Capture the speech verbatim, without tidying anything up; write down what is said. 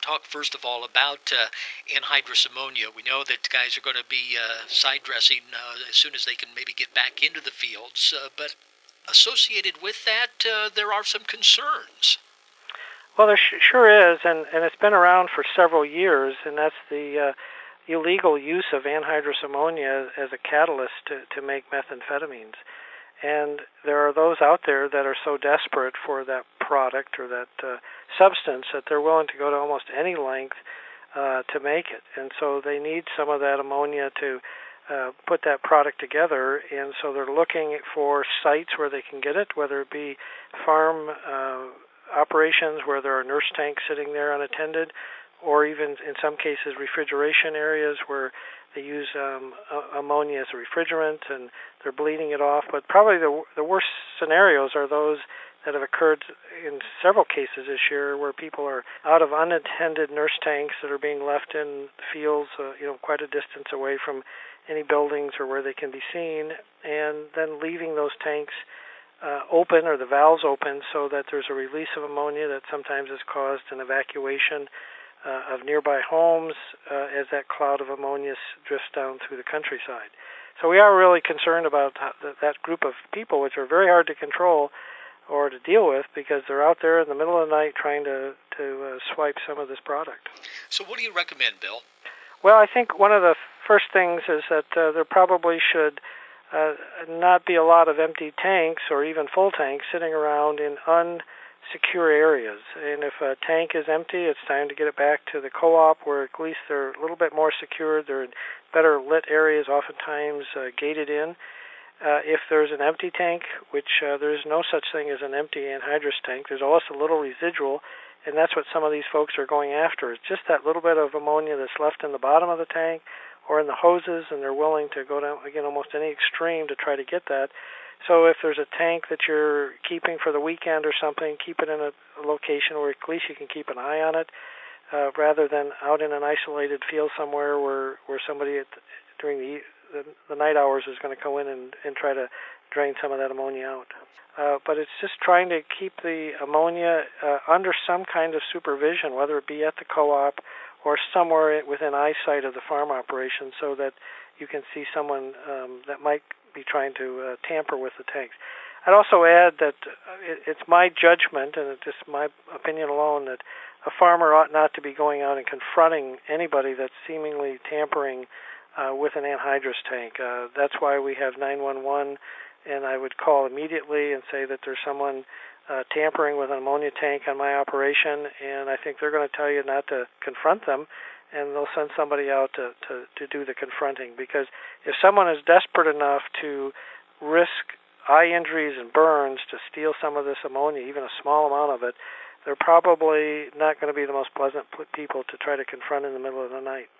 talk first of all about uh, anhydrous ammonia. We know that guys are going to be uh, side dressing uh, as soon as they can maybe get back into the fields, uh, but associated with that, uh, there are some concerns. Well, there sh- sure is, and, and it's been around for several years, and that's the uh, illegal use of anhydrous ammonia as a catalyst to, to make methamphetamines. And there are those out there that are so desperate for that product or that uh, substance that they're willing to go to almost any length uh, to make it. And so they need some of that ammonia to uh, put that product together. And so they're looking for sites where they can get it, whether it be farm uh, operations where there are nurse tanks sitting there unattended, or even in some cases refrigeration areas where they use um, ammonia as a refrigerant and they're bleeding it off. But probably the the worst scenarios are those that have occurred in several cases this year, where people are out of unattended nurse tanks that are being left in fields, uh, you know, quite a distance away from any buildings or where they can be seen, and then leaving those tanks uh, open or the valves open so that there's a release of ammonia that sometimes has caused an evacuation Uh, of nearby homes uh, as that cloud of ammonia drifts down through the countryside. So we are really concerned about th- that group of people, which are very hard to control or to deal with because they're out there in the middle of the night trying to, to uh, swipe some of this product. So what do you recommend, Bill? Well, I think one of the first things is that uh, there probably should uh, not be a lot of empty tanks or even full tanks sitting around in un secure areas. And if a tank is empty, it's time to get it back to the co-op where at least they're a little bit more secured. They're in better lit areas, oftentimes uh, gated in. Uh, if there's an empty tank, which uh, there's no such thing as an empty anhydrous tank, there's always a little residual, and that's what some of these folks are going after. It's just that little bit of ammonia that's left in the bottom of the tank or in the hoses, and they're willing to go down, again, almost any extreme to try to get that. So if there's a tank that you're keeping for the weekend or something, keep it in a location where at least you can keep an eye on it, uh, rather than out in an isolated field somewhere where, where somebody at, during the, the the night hours is going to go in and, and try to drain some of that ammonia out. Uh, but it's just trying to keep the ammonia uh, under some kind of supervision, whether it be at the co-op or somewhere within eyesight of the farm operation, so that you can see someone um, that might be trying to uh, tamper with the tanks. I'd also add that it, it's my judgment, and it's just my opinion alone, that a farmer ought not to be going out and confronting anybody that's seemingly tampering uh, with an anhydrous tank. Uh, that's why we have nine one one, and I would call immediately and say that there's someone uh, tampering with an ammonia tank on my operation, and I think they're going to tell you not to confront them, and they'll send somebody out to, to, to do the confronting. Because if someone is desperate enough to risk eye injuries and burns to steal some of this ammonia, even a small amount of it, they're probably not going to be the most pleasant people to try to confront in the middle of the night.